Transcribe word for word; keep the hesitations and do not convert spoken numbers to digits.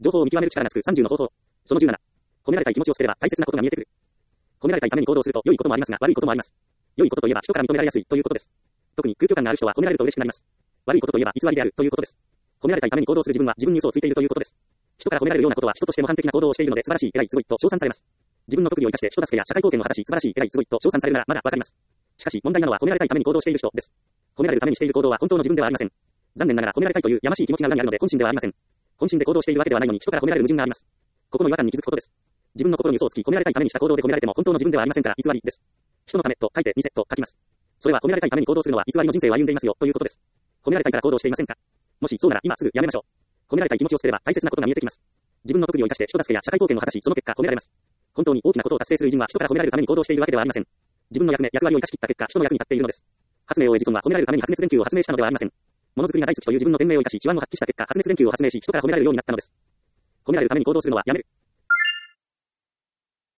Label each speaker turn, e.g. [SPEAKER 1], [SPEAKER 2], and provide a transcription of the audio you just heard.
[SPEAKER 1] 情報を見極める力がつくさんじゅうの方法。そのじゅうなな。褒められたい気持ちを捨てれば大切なことが見えてくる。褒められたいために行動すると良いこともありますが悪いこともあります。良いことといえば人から認められやすいということです。特に空虚感がある人は褒められると嬉しくなります。悪いことといえば偽りであるということです。褒められたいために行動する自分は自分に嘘をついているということです。人から褒められるようなことは人として模範的な行動をしているので素晴らしい、偉い、すごいと称賛されます。自分の特技を生かして人助けや社会貢献を果たし素晴らしい、偉い、すごいと称賛されるならまだわかります。しかし問題なのは褒められたいために行動している人です。褒められるためにしている行動は本当の自分ではありません。残念ながら褒められたいというやましい気持ちが裏にあるので本心ではありません。本心で行動しているわけではないのに人から褒められる矛盾があります。ここの違和感に気づくことです。自分の心に嘘をつき褒められたいためにした行動で褒められても本当の自分ではありませんから偽りです。人のためと書いて偽と書きます。それは褒められたいために行動するのは偽りの人生を歩んでいますよということです。褒められたいから行動していませんか？もしそうなら今すぐやめましょう。褒められたい気持ちを捨てれば大切なことが見えてきます。自分の特技を生かして人助けや社会貢献を果たしその結果褒められます。本当に大きなことを達成する偉人は人から褒められるために行動しているわけではありません。自分の役目、役割を生かし切った結果人の役に立っているのです。発明王エジソンは褒められるために白熱電球を発明したのではありません。ものづくりが大好きという自分の天命を生かし手腕を発揮した結果白熱電球を発明し人から褒められるようになったのです。褒められるために行動するのはやめる。